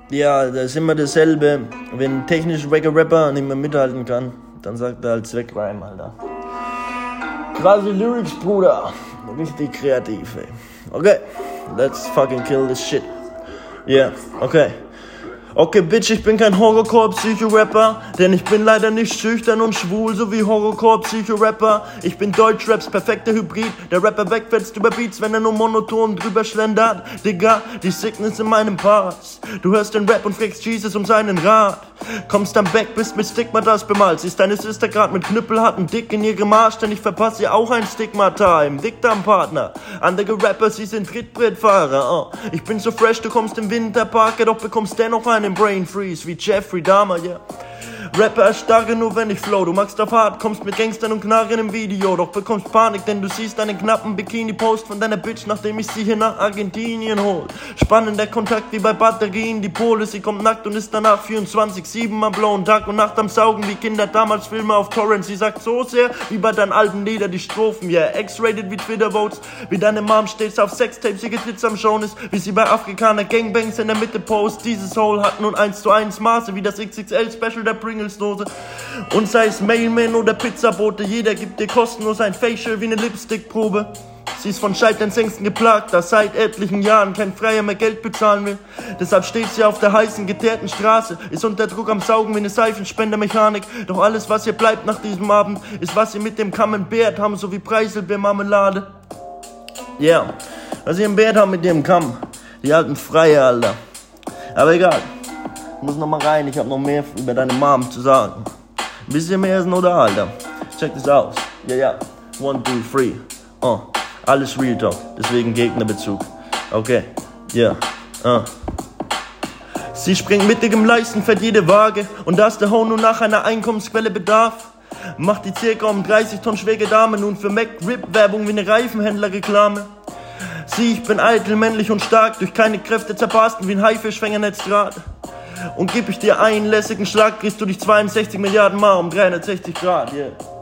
Ja, das ist immer dasselbe. Wenn ein technisch wacker Rapper nicht mehr mithalten kann, dann sagt er halt Zweckrhyme, Alter. Krasse Lyrics, Bruder. Richtig kreativ, ey. Okay, let's fucking kill this shit. Yeah, okay. Okay, Bitch, ich bin kein Horrorcore-Psycho-Rapper, denn ich bin leider nicht schüchtern und schwul, so wie Horrorcore-Psycho-Rapper. Ich bin Deutschraps perfekter Hybrid, der Rapper wegfetzt über Beats, wenn er nur monoton drüber schlendert. Digga, die Sickness in meinem Pass. Du hörst den Rap und fragst Jesus um seinen Rat. Kommst dann back, bist mit Stigmatas bemalt, siehst deine Sister grad mit Knüppelharten Dick in ihrem Arsch, denn ich verpasse ihr auch ein Stigmata im Dickdarmpartner. Andere Rapper, sie sind Trittbrettfahrer, Ich bin so fresh, du kommst im Winterpark, doch bekommst dennoch einen Brain Freeze wie Jeffrey Dahmer, yeah. Rapper erstarre nur wenn ich flow, du magst auf hart, kommst mit Gangstern und Knarren im Video, doch bekommst Panik, denn du siehst einen knappen Bikini-Post von deiner Bitch, nachdem ich sie hier nach Argentinien hol. Spannender Kontakt wie bei Batterien, die Pole, sie kommt nackt und ist danach 24/7 am blauen Tag und Nacht am Saugen, wie Kinder damals Filme auf Torrent. Sie sagt so sehr, wie bei deinen alten Lieder die Strophen, yeah, X-rated wie Twitter-Votes, wie deine Mom stets auf Sextapes, ihr Getwitz am Schauen ist, wie sie bei Afrikaner Gangbangs in der Mitte post. Dieses Hole hat nun 1:1 Maße, wie das XXL-Special der Pringles Dose. Und sei es Mailman oder Pizzabote, jeder gibt dir kostenlos ein Facial wie eine Lipstick-Probe. Sie ist von Scheiternsängsten geplagt, da seit etlichen Jahren kein Freier mehr Geld bezahlen will. Deshalb steht sie auf der heißen, geteerten Straße, ist unter Druck am Saugen wie eine Seifenspendermechanik. Doch alles, was ihr bleibt nach diesem Abend, ist, was sie mit dem Kamm entbehrt haben, so wie Preiselbeermarmelade. Yeah, was sie entbehrt haben mit dem Kamm, die alten Freier, Alter. Aber egal. Ich muss noch mal rein, ich hab noch mehr über deine Mom zu sagen. Ein bisschen mehr ist nur da, Alter. Check das aus. Ja. 1, 2, 3. Alles Real Talk, deswegen Gegnerbezug. Okay, ja. Sie springt mittig im Leisten, fährt jede Waage. Und da ist der Ho nur nach einer Einkommensquelle bedarf, macht die circa um 30 Tonnen schwere Dame nun für McRib-Werbung wie eine Reifenhändler-Reklame. Sieh, ich bin eitel, männlich und stark, durch keine Kräfte zerbarsten wie ein Haifischfängernetzdraht. Und geb ich dir einen lässigen Schlag, kriegst du dich 62 Milliarden Mal um 360 Grad, yeah.